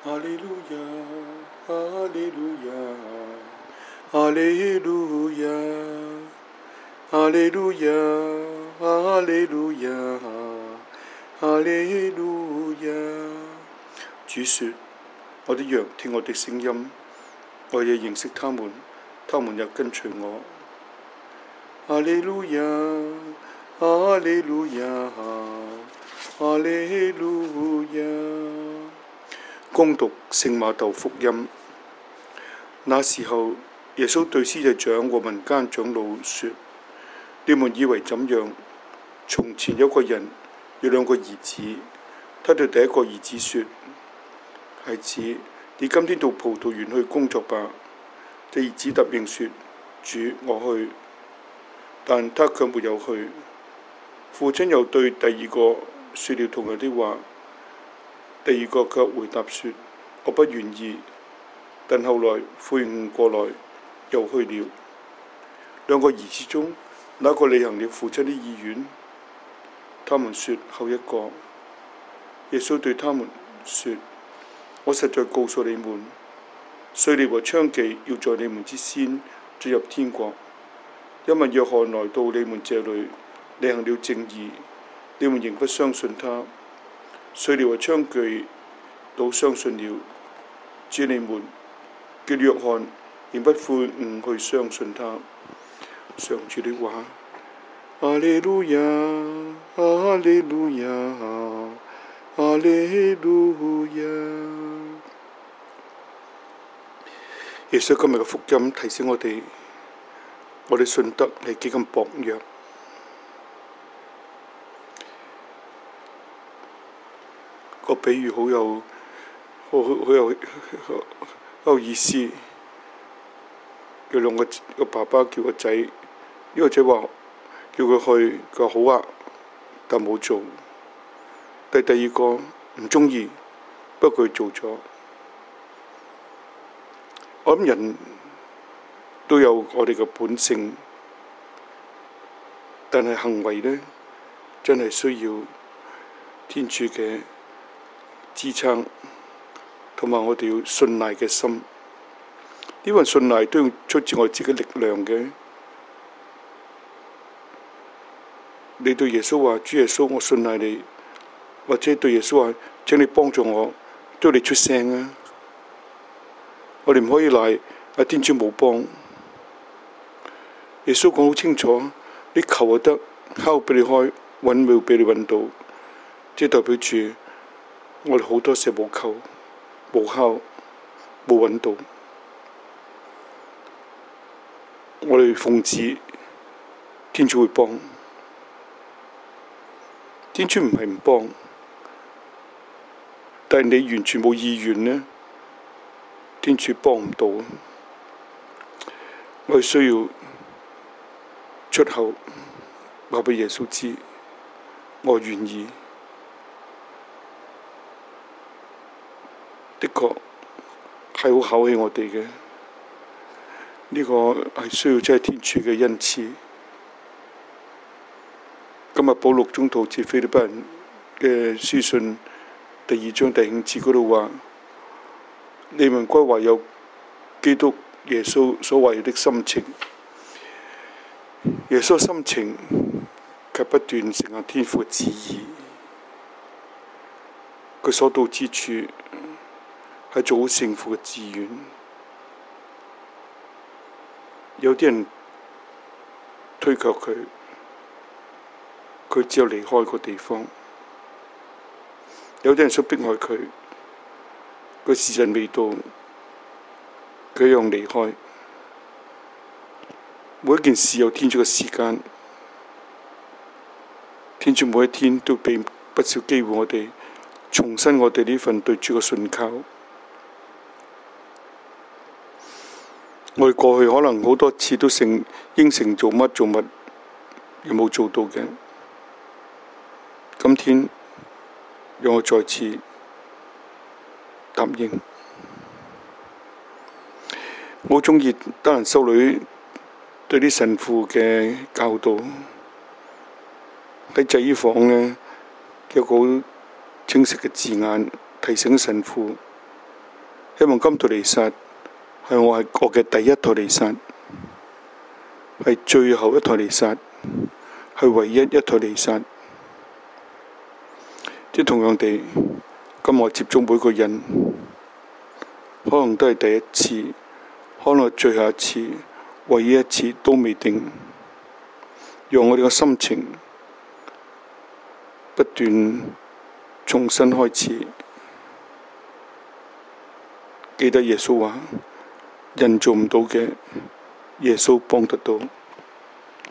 哈利路亞，哈利路亞，哈利路亞，哈利路亞，哈利路亞，哈利路亞。主說：我的羊聽我的聲音，我也認識他們，他們也跟隨我。哈利路亞，哈利路亞，哈利路亞。恭讀聖馬竇福音。那時候，耶穌對司祭長和民間長老說：你們以為怎樣？從前有個人有兩個兒子，他對第一個兒子說：孩子，你今天到葡萄園去工作吧。這兒子答應說：主，我去。但他卻沒有去。父親又對第二個說了同樣的話。第二個卻回答說：我不願意。但後來悔悟過來，又去了。兩個兒子中，哪個履行了父親的意願？他們說：後一個。耶穌對他們說：我實在告訴你們，稅吏和娼妓要在你們之先進入天國。因為約翰來到你們這裏，履行了正義，你們仍不相信他。稅吏和娼妓都相信了，至於你們，叫約翰仍不悔悟去相信他。上主的話。哈利路亞，哈利路亞，哈利路亞。耶穌今日嘅福音提醒我哋信德係幾咁薄弱。個比喻好有意思。有兩個爸爸叫個仔，呢個仔話叫佢去，佢話好啊，但冇做。第二個唔鍾意，不過佢做咗。我諗人都有我哋嘅本性，但係行為呢，真係需要天主嘅支撐，同埋我哋要信賴嘅心。呢份信賴都要出自我自己力量嘅。你對耶穌話：主耶穌，我信賴你。或者對耶穌話：請你幫助我，都要你出聲啊！我哋唔可以賴天主冇幫。耶穌講好清楚：你求就得，敲俾你開，揾會俾你揾到。即係代表住我哋好多時冇求、冇敲、冇揾到。我哋奉旨，天主會幫。天主唔係唔幫，但係你完全冇意願呢，天主幫唔到。我哋需要出口話俾耶穌知，我願意。的確係好考起我哋嘅，呢個係需要真係天主嘅恩賜。今日保祿宗徒致腓立比人嘅書信第2章第5節嗰度話：你們該懷有基督耶穌所懷有的心情。耶穌心情卻不斷成行天父嘅旨意。佢所到之處係做好聖父嘅志願。有啲人推卻佢，佢只有離開個地方。有啲人想迫害佢，個時辰未到，佢一樣離開。每一件事有天主嘅時間，天主每一天都俾不少機會我哋重申我哋呢份對主嘅信靠。我哋過去可能好多次都應承做乜做乜，又冇做到嘅。今天讓我再次答應。我好鍾意德蘭修女對啲神父嘅教導。喺祭衣房呢，有個好清晰嘅字眼提醒神父希望今套彌撒係我嘅第一套彌撒，係最後一套彌撒，係唯一一套彌撒。即同樣地，今日我接觸每個人，可能都係第一次，可能係最後一次，唯一一次都未定。讓我哋嘅心情不斷重新開始。記得耶穌話：人做唔到嘅，耶穌幫得到。